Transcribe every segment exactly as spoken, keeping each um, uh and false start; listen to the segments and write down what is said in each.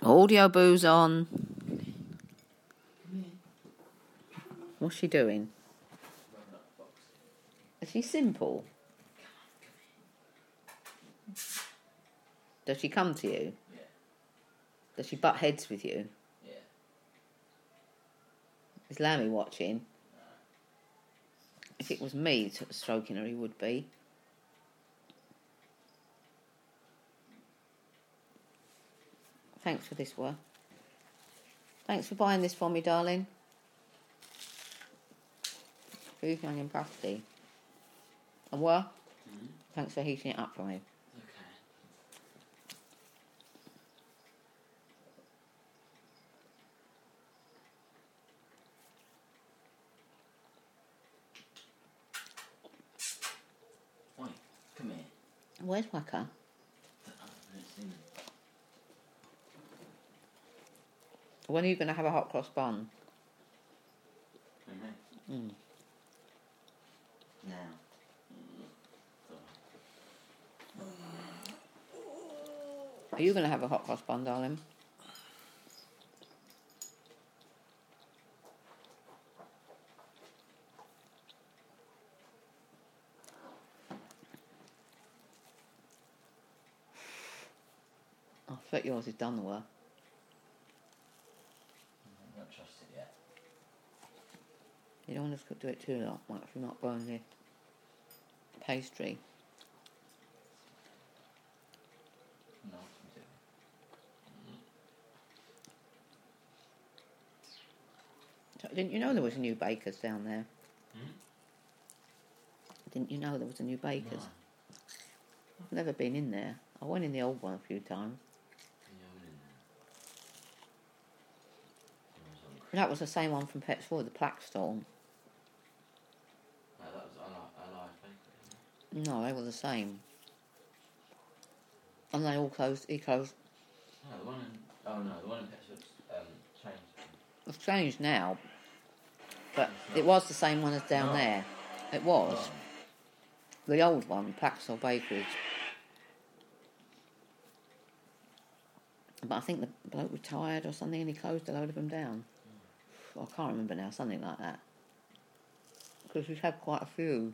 Audio boo's on. What's she doing? Is she simple? Does she come to you? Yeah. Does she butt heads with you? Yeah. Is Lammy watching? No. If it was me t- stroking her, he would be. Thanks for this one. Thanks for buying this for me, darling. Who's young and pasty? And what? Mm-hmm. Thanks for heating it up for me. Okay. Oi, come here. Where's Waka? I haven't seen him. When are you going to have a hot cross bun? Mm-hmm. Mm. Now. Are you going to have a hot cross bun, darling? I bet yours is done the work. I'm not trust it yet. You don't want to do it too long, much. You might burn the pastry. No, I'm doing. So, didn't you know there was a new baker's down there? Hmm? Didn't you know there was a new baker's? No. I've never been in there. I went in the old one a few times. That was the same one from Pets Forward, the plaque stall. No, that was Alive, Alive Bakery. No, they were the same. And they all closed. He closed. No, the one in... Oh, no, the one in Petswood's um, changed. It's changed now, but it was the same one as down No. there. It was. Oh. The old one, Plaxall Bakeries. But I think the bloke retired or something and he closed a load of them down. I can't remember now, something like that. Because we've had quite a few.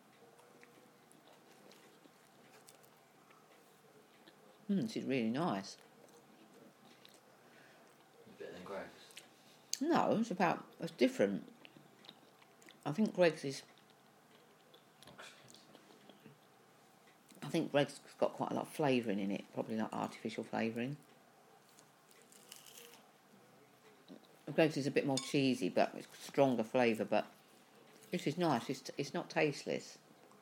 Hmm, this is really nice. Better than Greg's. No, it's about, it's different. I think Greg's is, I think Greg's got quite a lot of flavouring in it, probably like artificial flavouring. Greg's is a bit more cheesy, but it's stronger flavour, but this is nice, it's, it's not tasteless.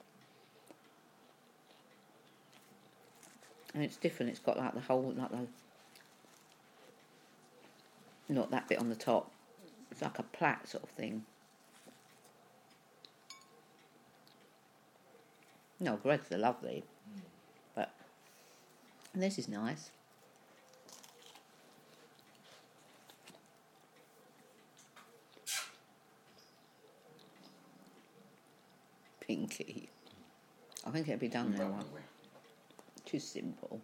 And it's different, it's got like the whole, like the, not that bit on the top, it's like a plait sort of thing. No, Greg's are lovely, Mm. but this is nice. Pinky. I think it'll be done now. Right, One. Too simple.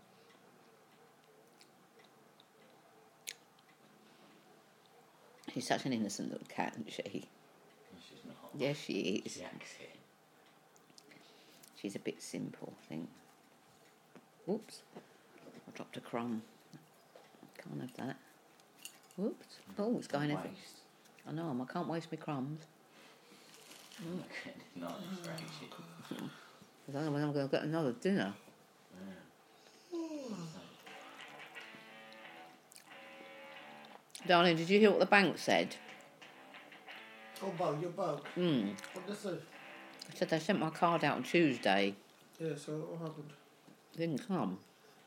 She's such an innocent little cat, isn't she? She's not. Yes, she is. She acts it. She's a bit simple, I think. Whoops. I dropped a crumb. Can't have that. Whoops. Oh, it's going everywhere. Waste. I know, I can't waste my crumbs. Look at it. Not scratchy. Because otherwise I'm going to get another dinner. Yeah. Darling, did you hear what the bank said? Oh, Bo, your Bo. Hmm. What did they say? They said they sent my card out on Tuesday. Yeah, so what happened? Didn't come.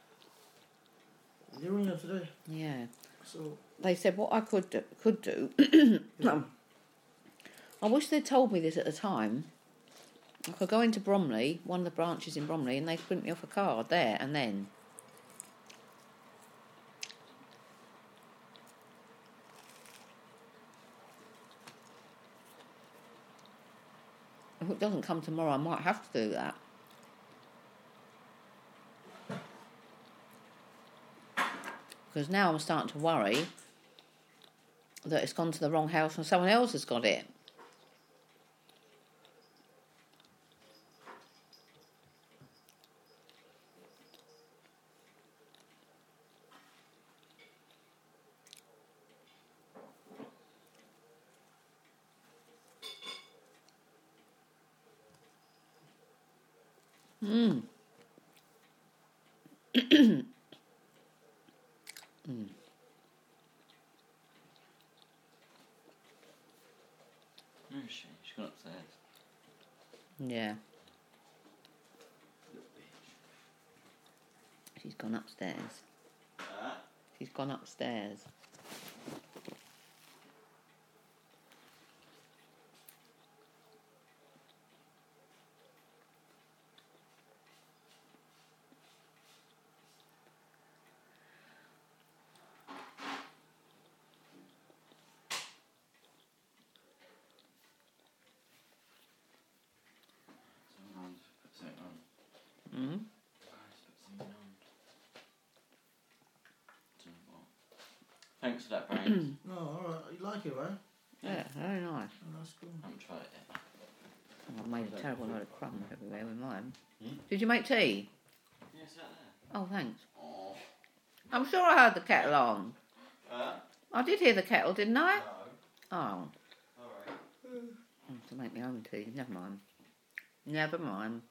You ring her today. Yeah. So, They said what I could do, could do. yeah. I wish they'd told me this at the time. I could go into Bromley, one of the branches in Bromley, and they'd print me off a card there and then. If it doesn't come tomorrow, I might have to do that. Because now I'm starting to worry that it's gone to the wrong house and someone else has got it. Mmm. mm. Where is she? She's gone upstairs. Yeah, Little bitch. she's gone upstairs. Uh, She's gone upstairs. someone's put something on. Mm. Guys, put something on. Don't know what. Thanks for that, Brains. No, alright. You like it, right? Yeah, very nice. Oh, that's cool. I haven't tried it yet. Oh, I made a terrible load of crumbs everywhere with mine. Hmm? Did you make tea? Yeah, it's out there. Oh, thanks. Oh. I'm sure I heard the kettle on. Uh, I did hear the kettle, didn't I? no. Oh, Alright. I have to make my own tea. Never mind. Never mind.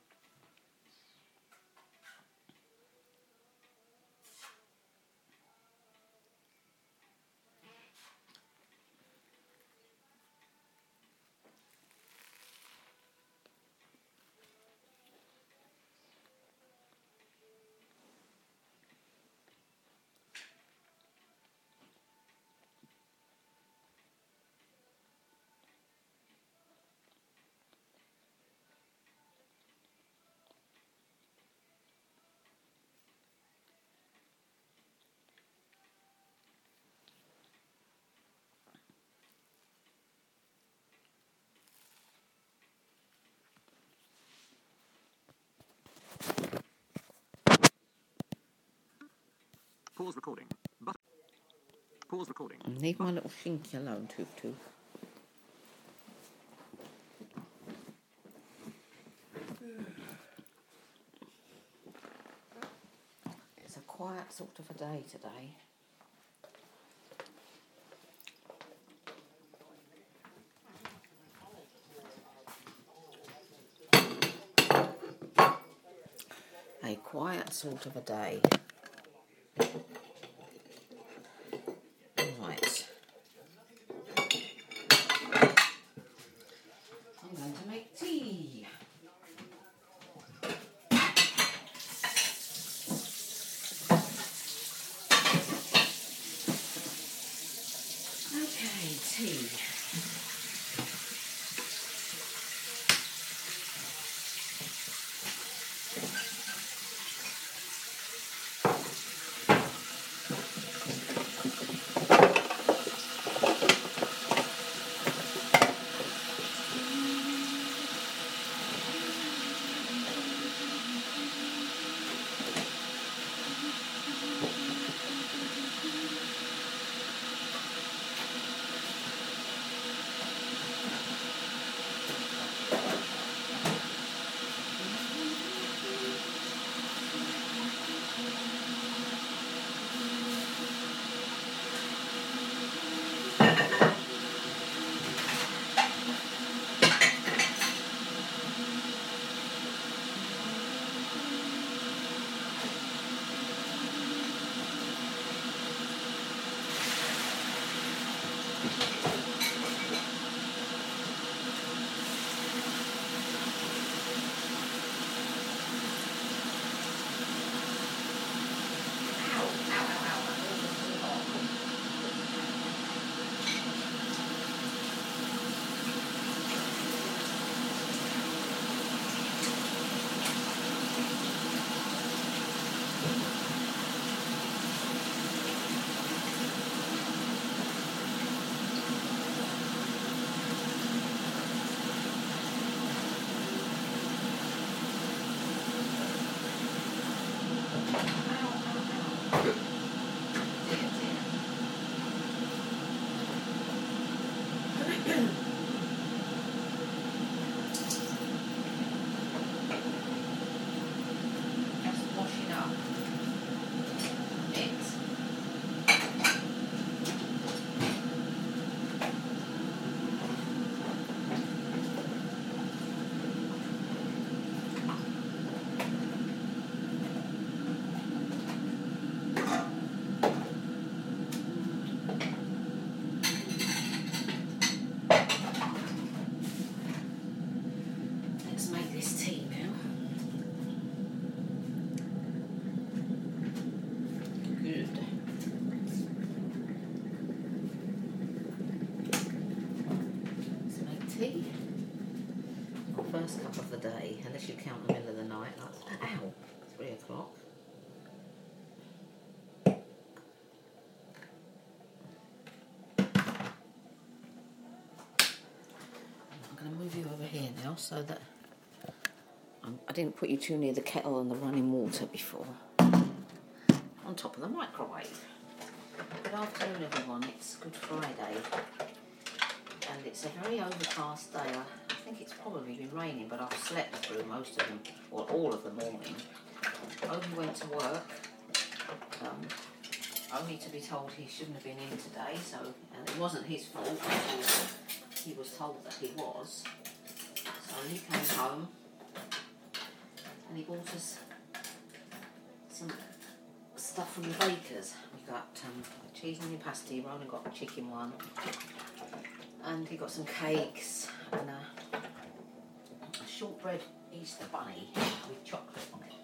Pause recording. But pause recording. Leave my little shinky alone, Toot Toot. It's a quiet sort of a day today. A quiet sort of a day. Right. I'm going to make tea. Okay, tea. Just washing up it. Let's make this tea now. Good. Let's make tea. Our first cup of the day, unless you count the middle of the night. Like, ow, three o'clock. I'm going to move you over here now so that I'm, I didn't put you too near the kettle and the running water before. On top of the microwave. Good afternoon, everyone. It's Good Friday, and it's a very overcast day. I, I think it's probably been raining, but I've slept through most of them, or all of the morning. Obi went to work, um, only to be told he shouldn't have been in today. So, and it wasn't his fault. He was told that he was. So he came home and he bought us some stuff from the bakers. We got um, a cheese and pasty. We only got a chicken one, and he got some cakes and a, a shortbread Easter bunny with chocolate on it.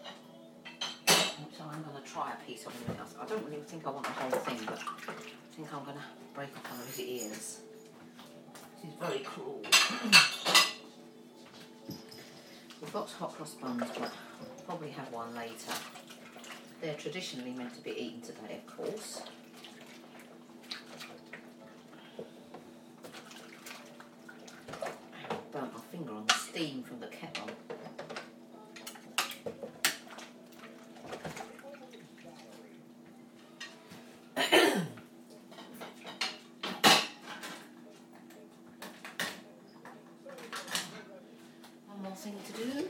So I'm going to try a piece of it. I don't really think I want the whole thing, but I think I'm going to break off one of his ears. This is very cruel. We've got hot cross buns, but we'll probably have one later. They're traditionally meant to be eaten today, of course. I burnt my finger on the steam from the kettle. One more thing to do.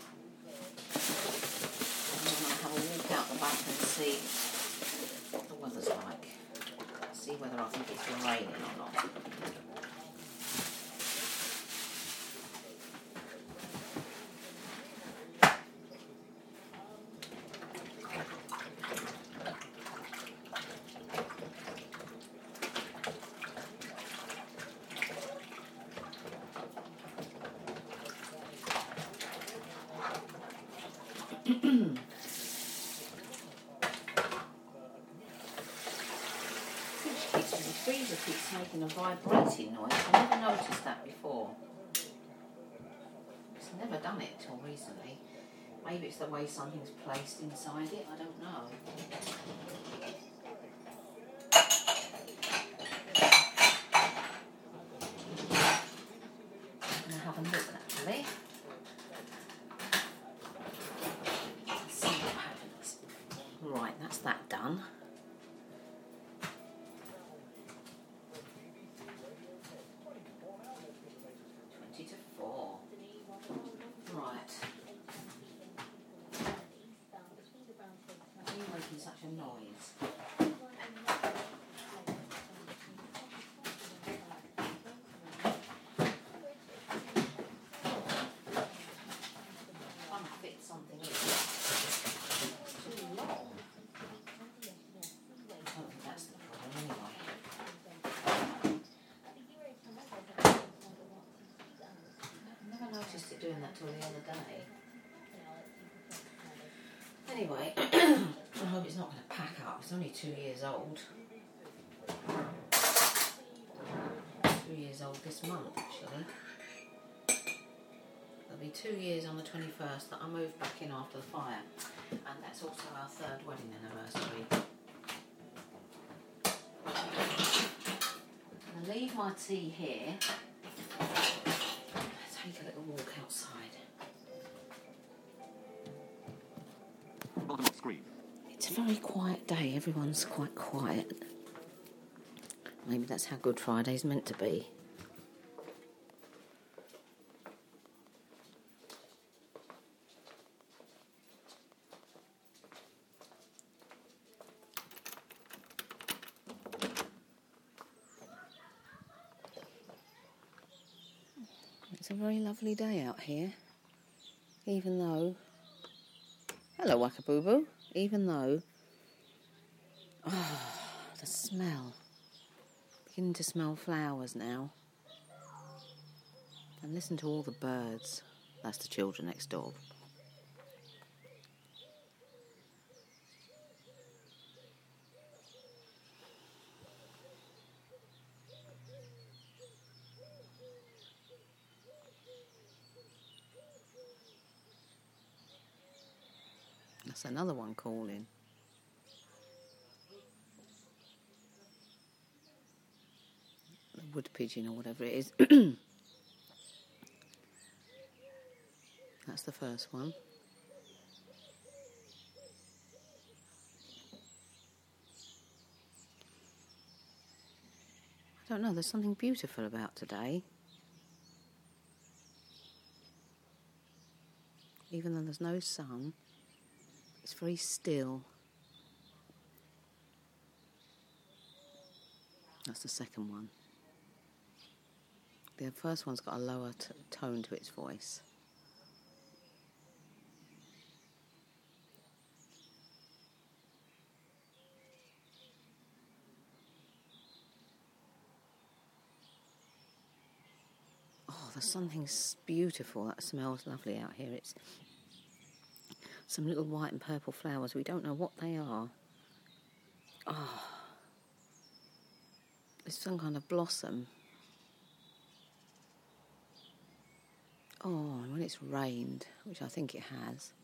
And see what the weather's like. See whether I think it's been raining or not. The freezer keeps making a vibrating noise. I never noticed that before. It's never done it till recently. Maybe it's the way something's placed inside it. I don't know. I'm going to have a look actually. Let's see what happens. Right, that's that done. Such a noise. Trying to fit something in. It's too long. I don't think that's the problem anyway. I never noticed it doing that till the other day. Anyway, I hope it's not going to pack up. It's only two years old. Two years old this month, actually. It'll be two years on the twenty-first that I moved back in after the fire. And that's also our third wedding anniversary. I'm going to leave my tea here. Take a little walk outside. It's a very quiet day. Everyone's quite quiet. Maybe that's how Good Friday's meant to be. a very lovely day out here, even though, hello Wakaboo, even though, oh, the smell, beginning to smell flowers now, and listen to all the birds. That's the children next door. That's another one calling. The wood pigeon or whatever it is. That's the first one. I don't know, there's something beautiful about today. Even though there's no sun, it's very still. That's the second one. The first one's got a lower t- tone to its voice. Oh, there's something beautiful that smells lovely out here. It's some little white and purple flowers. We don't know what they are. Oh, it's some kind of blossom. Oh, and when it's rained, which I think it has.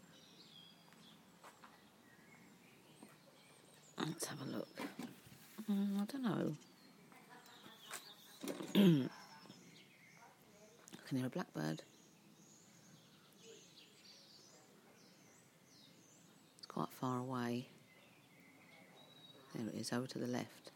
Let's have a look. Mm, I don't know. I can hear a blackbird. It's quite far away. There it is, over to the left.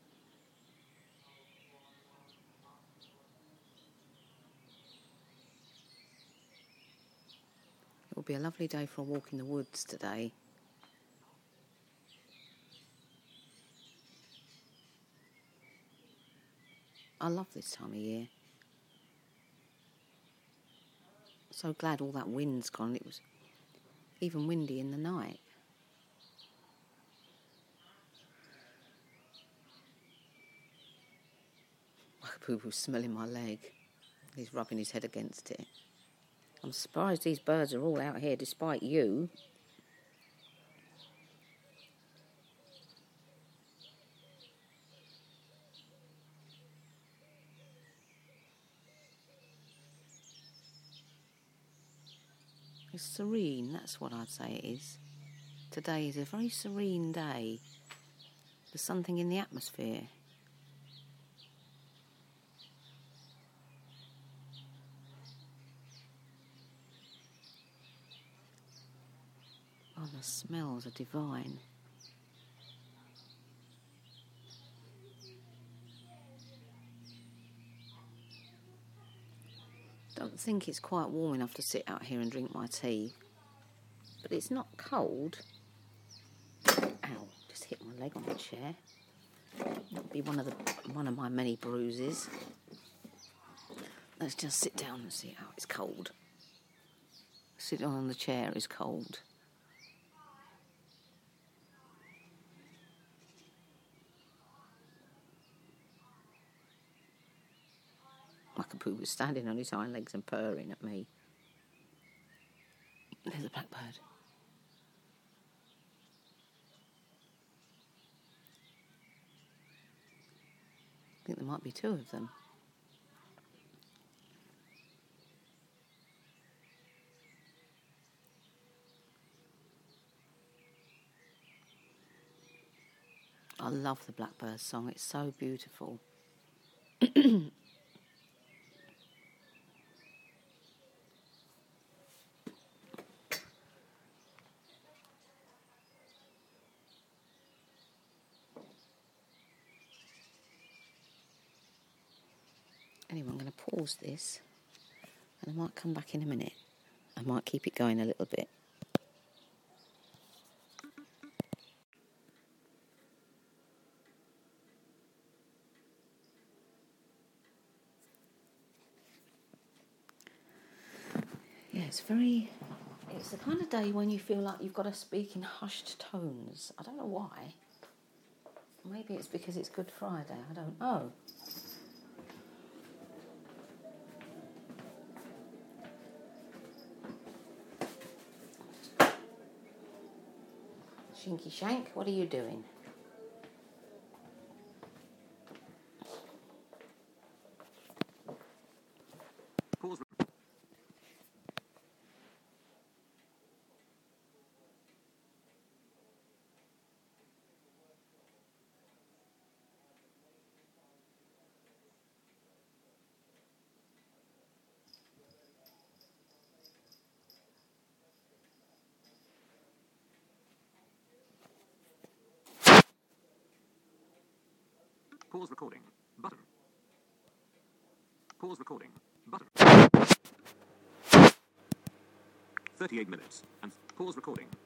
It will be a lovely day for a walk in the woods today. I love this time of year. So glad all that wind's gone. It was even windy in the night. Wakapoo was smelling my leg. He's rubbing his head against it. I'm surprised these birds are all out here despite you. It's serene, that's what I'd say it is. Today is a very serene day. There's something in the atmosphere. Oh, the smells are divine. Don't think it's quite warm enough to sit out here and drink my tea. But it's not cold. Ow, just hit my leg on the chair. That'll be one of the one of my many bruises. Let's just sit down and see how it's cold. Sitting on the chair is cold. Wakapoo was standing on his hind legs and purring at me. There's a blackbird. I think there might be two of them. I love the blackbird song. It's so beautiful. Anyway, I'm going to pause this and I might come back in a minute. I might keep it going a little bit. it's very, it's the kind of day when you feel like you've got to speak in hushed tones. I don't know why. Maybe it's because it's Good Friday, I don't know. Shinky Shank, what are you doing? Pause. Pause recording. Button. Pause recording. Button. thirty-eight minutes. And pause recording.